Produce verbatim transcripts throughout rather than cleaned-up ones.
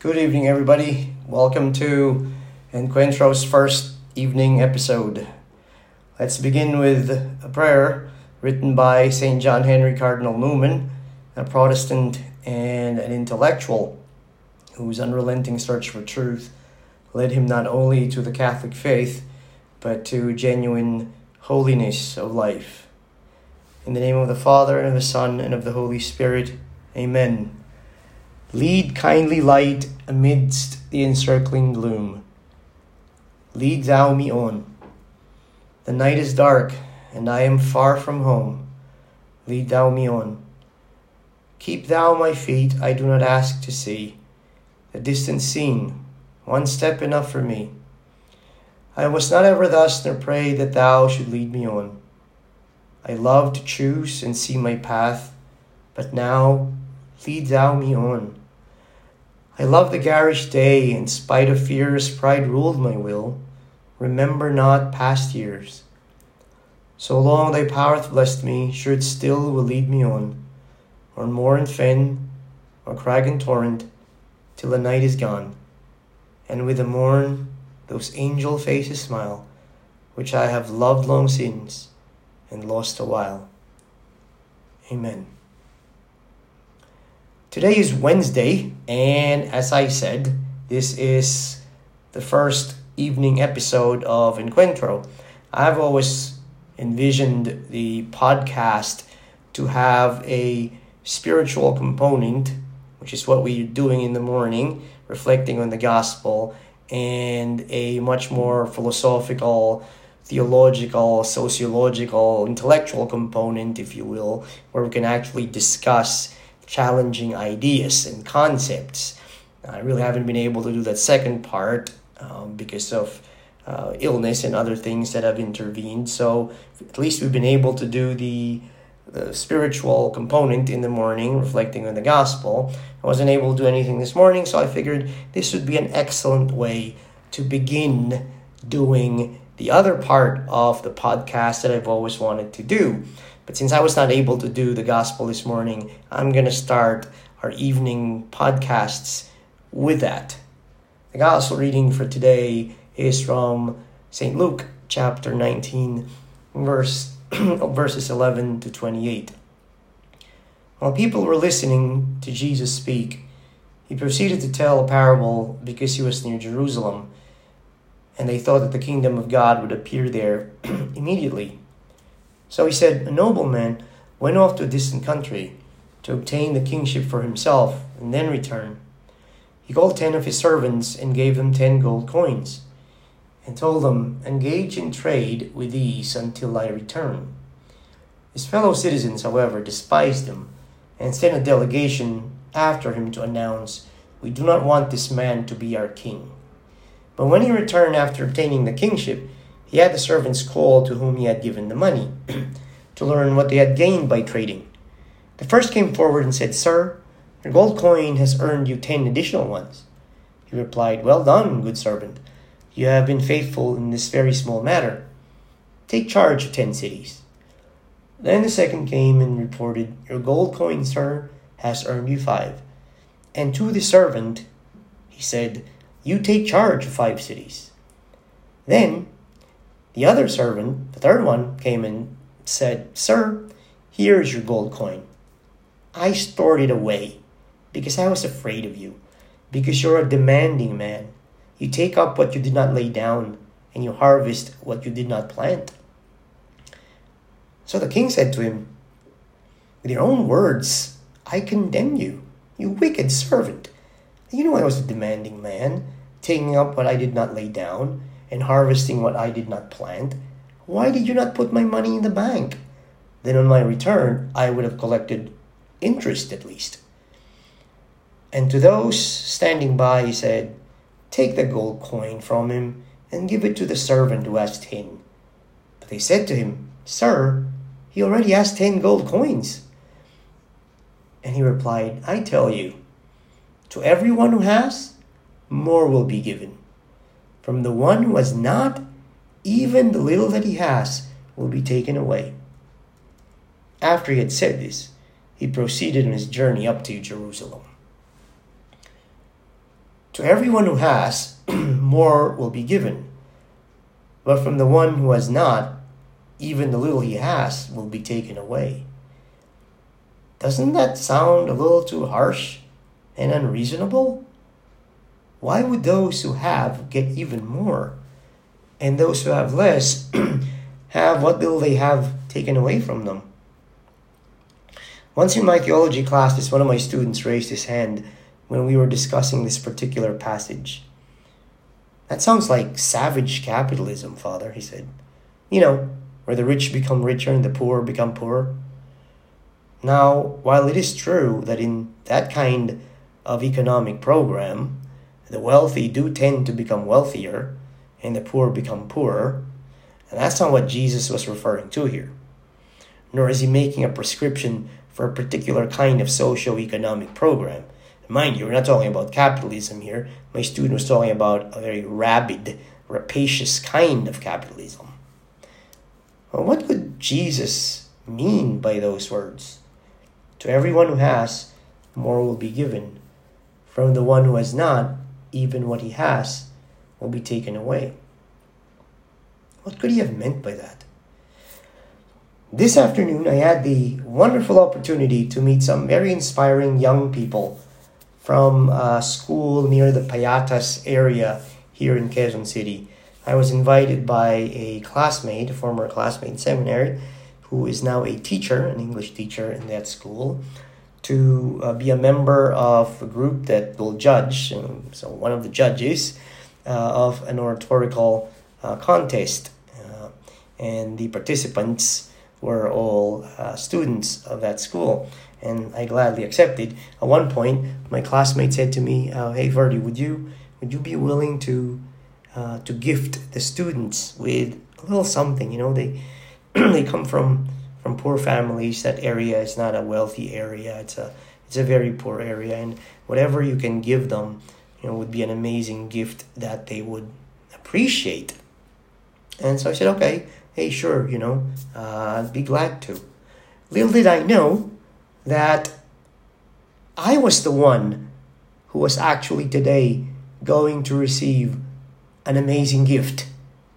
Good evening, everybody. Welcome to Encuentro's first evening episode. Let's begin with a prayer written by Saint John Henry Cardinal Newman, a Protestant and an intellectual whose unrelenting search for truth led him not only to the Catholic faith, but to genuine holiness of life. In the name of the Father, and of the Son, and of the Holy Spirit. Amen. Lead, kindly light, amidst the encircling gloom. Lead thou me on. The night is dark, and I am far from home. Lead thou me on. Keep thou my feet, I do not ask to see the distant scene, one step enough for me. I was not ever thus, nor pray that thou should lead me on. I love to choose and see my path, but now lead thou me on. I love the garish day, in spite of fears, pride ruled my will. Remember not past years. So long thy power hath blessed me, sure it still will lead me on, on moor and fen, or crag and torrent, till the night is gone, and with the morn those angel faces smile, which I have loved long since, and lost a while. Amen. Today is Wednesday, and as I said, this is the first evening episode of Encuentro. I've always envisioned the podcast to have a spiritual component, which is what we're doing in the morning, reflecting on the gospel, and a much more philosophical, theological, sociological, intellectual component, if you will, where we can actually discuss challenging ideas and concepts. I really haven't been able to do that second part um, because of uh, illness and other things that have intervened. So at least we've been able to do the, the spiritual component in the morning, reflecting on the gospel. I wasn't able to do anything this morning, so I figured this would be an excellent way to begin doing the other part of the podcast that I've always wanted to do. But since I was not able to do the gospel this morning, I'm going to start our evening podcasts with that. The gospel reading for today is from Saint Luke chapter nineteen, verse verses eleven to twenty-eight. While people were listening to Jesus speak, he proceeded to tell a parable because he was near Jerusalem, and they thought that the kingdom of God would appear there immediately. So he said, a nobleman went off to a distant country to obtain the kingship for himself and then return. He called ten of his servants and gave them ten gold coins and told them, engage in trade with these until I return. His fellow citizens, however, despised him and sent a delegation after him to announce, we do not want this man to be our king. But when he returned after obtaining the kingship, he had the servants called to whom he had given the money to learn what they had gained by trading. The first came forward and said, Sir, your gold coin has earned you ten additional ones. He replied, Well done, good servant. You have been faithful in this very small matter. Take charge of ten cities. Then the second came and reported, Your gold coin, sir, has earned you five. And to the servant he said, You take charge of five cities. Then the other servant, the third one, came and said, Sir, here is your gold coin. I stored it away because I was afraid of you, because you're a demanding man. You take up what you did not lay down, and you harvest what you did not plant. So the king said to him, With your own words, I condemn you, you wicked servant. You know I was a demanding man, taking up what I did not lay down, and harvesting what I did not plant. Why did you not put my money in the bank? Then on my return, I would have collected interest at least. And to those standing by, he said, Take the gold coin from him and give it to the servant who has ten. But they said to him, Sir, he already has ten gold coins. And he replied, I tell you, to everyone who has, more will be given. From the one who has not, even the little that he has will be taken away. After he had said this, he proceeded on his journey up to Jerusalem. To everyone who has, more will be given. But from the one who has not, even the little he has will be taken away. Doesn't that sound a little too harsh and unreasonable? Why would those who have get even more, and those who have less have what little they have taken away from them? Once in my theology class, this one of my students raised his hand when we were discussing this particular passage. That sounds like savage capitalism, Father, he said. You know, where the rich become richer and the poor become poorer. Now, while it is true that in that kind of economic program, the wealthy do tend to become wealthier and the poor become poorer, and that's not what Jesus was referring to here. Nor is he making a prescription for a particular kind of socio-economic program. Mind you, we're not talking about capitalism here. My student was talking about a very rabid, rapacious kind of capitalism. Well, what could Jesus mean by those words? To everyone who has, more will be given. From the one who has not, even what he has will be taken away. What could he have meant by that? This afternoon, I had the wonderful opportunity to meet some very inspiring young people from a school near the Payatas area here in Quezon City. I was invited by a classmate, a former classmate in seminary, who is now a teacher, an English teacher in that school, to uh, be a member of a group that will judge, um, so one of the judges uh, of an oratorical uh, contest. Uh, and the participants were all uh, students of that school. And I gladly accepted. At one point, my classmate said to me, uh, "Hey, Verdi, would you would you be willing to uh, to gift the students with a little something? You know, they they come from from poor families. That area is not a wealthy area. It's a it's a very poor area, and whatever you can give them, you know, would be an amazing gift that they would appreciate." And so I said, "Okay, hey, sure, you know, uh, I'd be glad to." Little did I know that I was the one who was actually today going to receive an amazing gift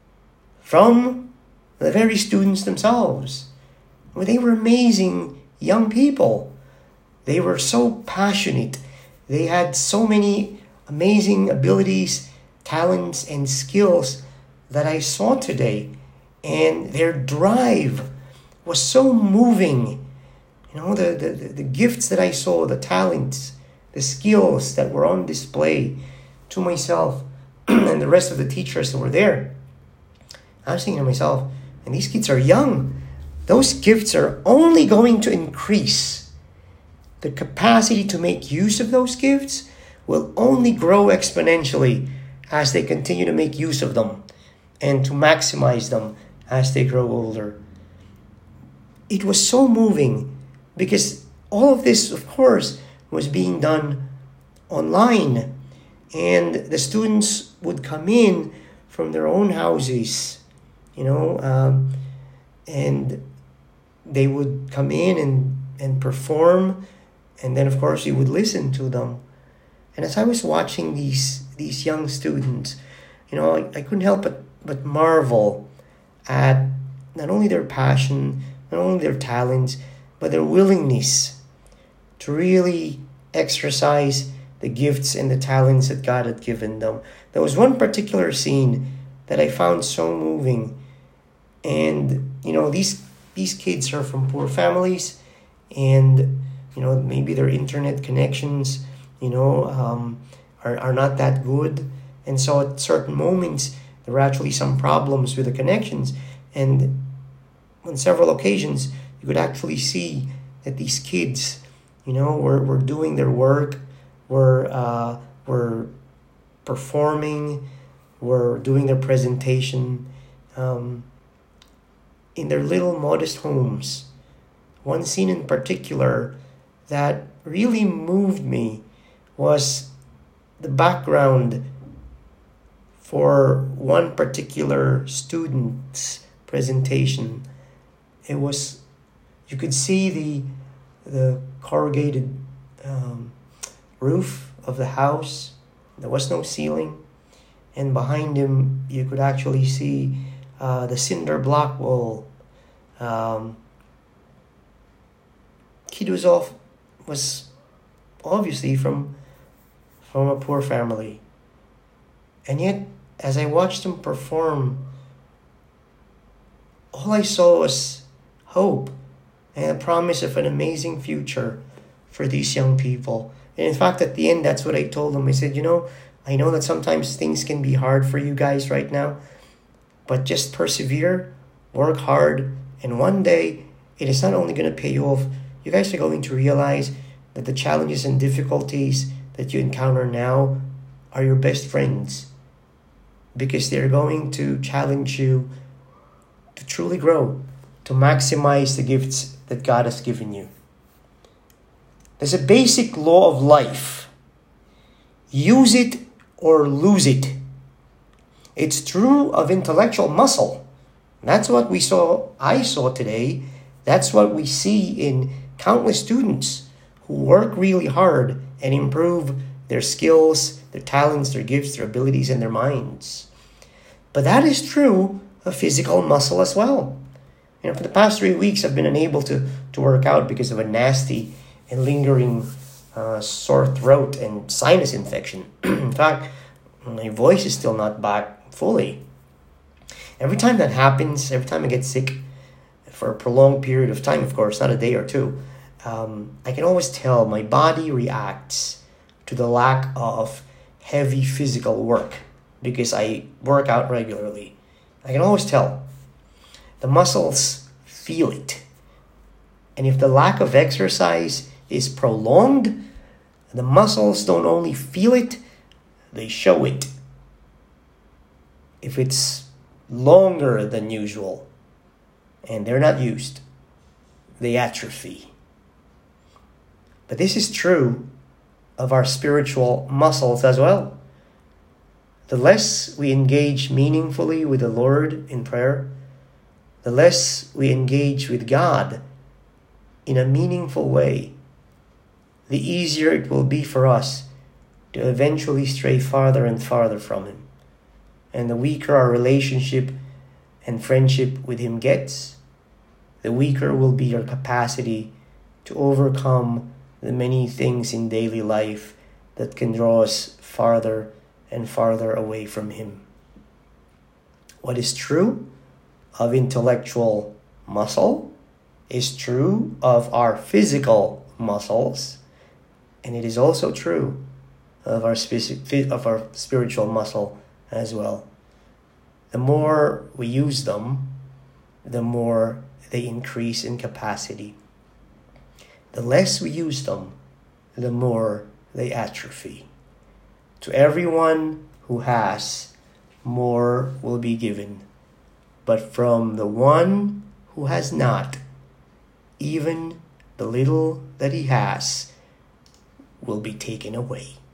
from the very students themselves. Well, they were amazing young people. They were so passionate. They had so many amazing abilities, talents, and skills that I saw today. And their drive was so moving. You know, the, the, the gifts that I saw, the talents, the skills that were on display to myself and the rest of the teachers that were there. I was thinking to myself, and these kids are young. Those gifts are only going to increase. The capacity to make use of those gifts will only grow exponentially as they continue to make use of them and to maximize them as they grow older. It was so moving because all of this, of course, was being done online. And the students would come in from their own houses, you know, um, and they would come in and, and perform. And then, of course, you would listen to them. And as I was watching these these young students, you know, I, I couldn't help but, but marvel at not only their passion, not only their talents, but their willingness to really exercise the gifts and the talents that God had given them. There was one particular scene that I found so moving. And, you know, these these kids are from poor families, and, you know, maybe their internet connections, you know, um, are, are not that good. And so at certain moments, there were actually some problems with the connections. And on several occasions, you could actually see that these kids, you know, were, were doing their work, were uh, were performing, were doing their presentation um, in their little modest homes. One scene in particular that really moved me was the background for one particular student's presentation. It was, you could see the the corrugated um, roof of the house, There was no ceiling. And behind him, you could actually see uh, the cinder block wall. Um, Kutuzov was obviously from, from a poor family. And yet, as I watched him perform, all I saw was hope and a promise of an amazing future for these young people. And in fact, at the end, that's what I told them. I said, you know, I know that sometimes things can be hard for you guys right now, but just persevere, work hard, and one day it is not only going to pay you off, you guys are going to realize that the challenges and difficulties that you encounter now are your best friends, because they're going to challenge you to truly grow, to maximize the gifts that God has given you. There's a basic law of life. Use it or lose it. It's true of intellectual muscle. That's what we saw, I saw today. That's what we see in countless students who work really hard and improve their skills, their talents, their gifts, their abilities, and their minds. But that is true of physical muscle as well. You know, for the past three weeks, I've been unable to, to work out because of a nasty and lingering uh, sore throat and sinus infection. In fact, my voice is still not back fully. Every time that happens, every time I get sick for a prolonged period of time, of course, not a day or two, um, I can always tell my body reacts to the lack of heavy physical work because I work out regularly. I can always tell. The muscles feel it. And if the lack of exercise is prolonged, the muscles don't only feel it, they show it. If it's longer than usual and they're not used, they atrophy. But this is true of our spiritual muscles as well. The less we engage meaningfully with the Lord in prayer, the less we engage with God in a meaningful way, the easier it will be for us to eventually stray farther and farther from Him. And the weaker our relationship and friendship with Him gets, the weaker will be our capacity to overcome the many things in daily life that can draw us farther and farther away from Him. What is true of intellectual muscle is true of our physical muscles, and it is also true of our specific, of our spiritual muscle as well. The more we use them, the more they increase in capacity. The less we use them, the more they atrophy. To everyone who has, more will be given. But from the one who has not, even the little that he has will be taken away.